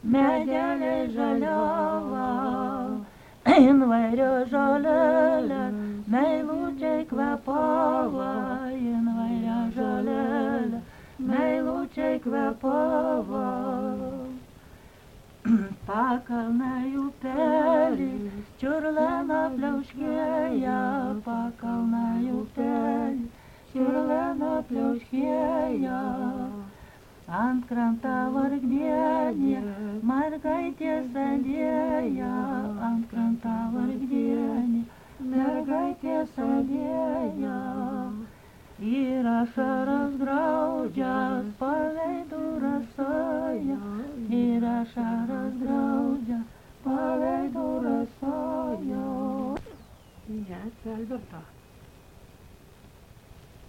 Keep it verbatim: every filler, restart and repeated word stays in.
medelė žaliava, invario žolelė, meilučiai kvepava, invario žolelė, meilučiai kvepava. Pakalnai upelį, čiurlena pliauškėja, pakalnai upelį, čiurlena pliauškėja. Ant kranta vargdienė, mergaitė sėdėjo, ant kranta vargdienė, mergaitė sėdėjo. Ir ašaras graudžias paveidų rasoja, ir ašaras graudžias paveidų rasoja. Yes, Alberta.